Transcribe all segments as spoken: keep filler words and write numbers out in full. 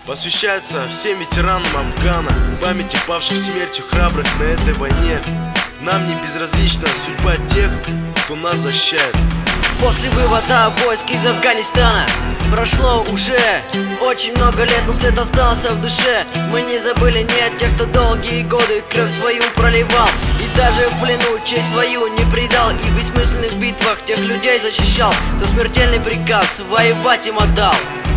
Посвящается всем ветеранам Афгана, памяти павших смертью храбрых на этой войне. Нам не безразлична судьба тех, кто нас защищает. После вывода войск из Афганистана прошло уже очень много лет, но след остался в душе. Мы не забыли ни о тех, кто долгие годы кровь свою проливал, и даже в плену честь свою не предал, и в бессмысленных битвах тех людей защищал, кто смертельный приказ воевать им отдал.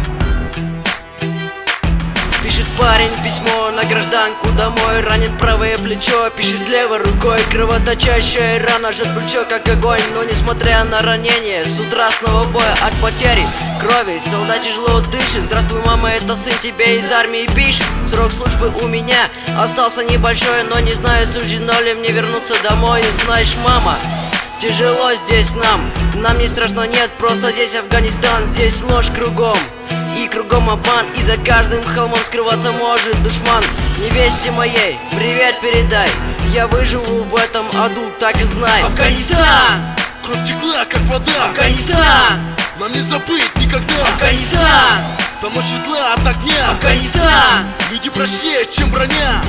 Пишет парень письмо на гражданку домой, ранен правое плечо, пишет левой рукой. Кровоточащая рана жжет плечо как огонь, но несмотря на ранение, с утра снова боя от потери крови солдат тяжело дышит. Здравствуй, мама, это сын тебе из армии пишет. Срок службы у меня остался небольшой, но не знаю, суждено ли мне вернуться домой. И знаешь, мама, тяжело здесь нам, нам не страшно, нет, просто здесь Афганистан, здесь ложь кругом и кругом обман, и за каждым холмом скрываться может душман. Невесте моей привет передай, я выживу в этом аду, так и знай. Афганистан! Кровь текла, как вода. Афганистан! Нам не забыть никогда. Афганистан! Там светла от огня. Афганистан! Люди прочнее, чем броня.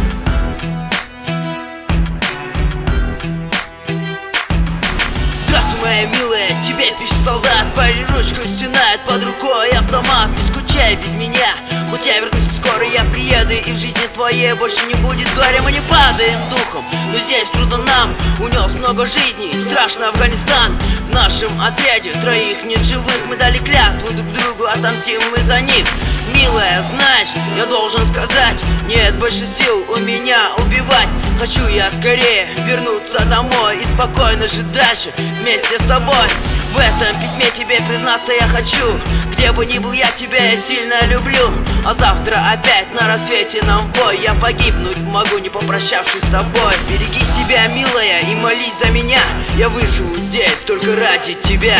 Здравствуй, моя милая, тебе пишет солдат. Парень ручку стянает под рукой автомат. Не скучай без меня, хоть я вернусь скоро, я приеду, и в жизни твоей больше не будет горя. Мы не падаем духом, но здесь трудно нам. Унес много жизней, страшно Афганистан. В нашем отряде троих нет живых. Мы дали клятву друг другу, отомстим мы за них. Милая, знаешь, я должен сказать, нет больше сил у меня убивать. Хочу я скорее вернуться домой и спокойно жить дальше вместе с тобой. В этом письме тебе признаться я хочу, где бы ни был я, тебя я сильно люблю. А завтра опять на рассвете нам в бой, я погибнуть могу, не попрощавшись с тобой. Береги себя, милая, и молись за меня, я выживу здесь только ради тебя.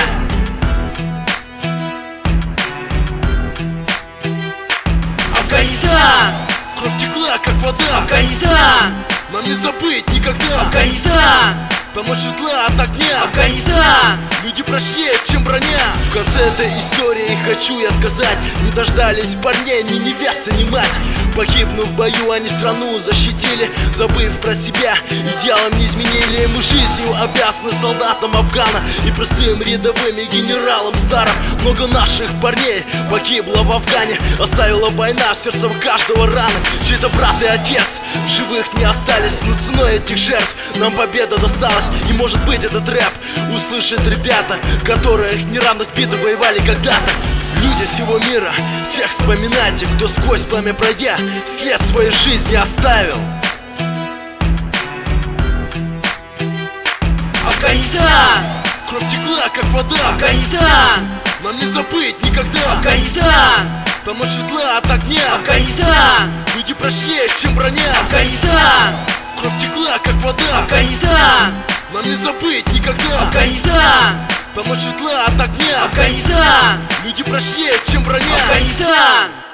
Афганистан! Кровь текла, как вода. Афганистан! Нам не забыть никогда. Афганистан! Там светла от огня. Афганистан! Люди прочнее, чем броня. В конце этой истории хочу я сказать: не дождались парней ни невеста, ни мать. Погибнув в бою, они страну защитили, забыв про себя, идеалом не изменили. Мы жизнью обязаны солдатам Афгана и простым рядовым и генералам старым. Много наших парней погибло в Афгане, оставила война в сердце каждого раны. Чей-то брат и отец в живых не остались, но ценой этих жертв нам победа досталась. И может быть этот рэп услышат ребята, которых неравных битвах воевали когда-то. Люди всего мира, всех вспоминайте, кто сквозь пламя пройдя след своей жизни оставил. Афганистан! Кровь текла, как вода. Афганистан! Нам не забыть никогда. Афганистан! Там светла от огня. Афганистан! Люди прочнее, чем броня. Афганистан! Кровь текла, как вода. Афганистан! Нам не забыть никогда. Афганистан! Там светла от огня. Афганистан! Люди прочнее, чем броня. Афганистан!